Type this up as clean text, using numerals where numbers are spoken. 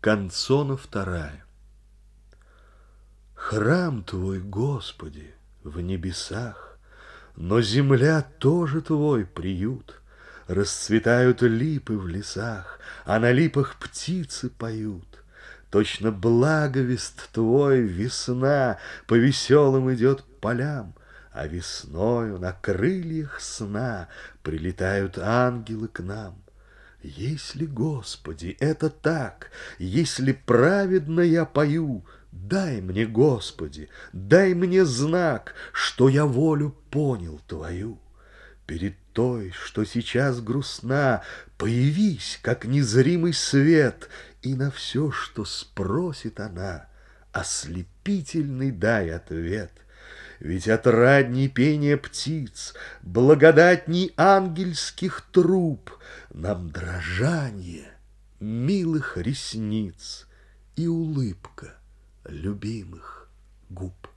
Канцона вторая. Храм Твой, Господи, в небесах, но земля тоже Твой приют. Расцветают липы в лесах, а на липах птицы поют. Точно благовест Твой весна по веселым идет полям, а весною на крыльях сна прилетают ангелы к нам. Если, Господи, это так, если праведно я пою, дай мне, Господи, дай мне знак, что я волю понял Твою. Перед той, что сейчас грустна, появись, как незримый свет, и на все, что спросит она, ослепительный дай ответ. Ведь отрадней пения птиц, благодатней ангельских труб нам дрожание милых ресниц и улыбка любимых губ.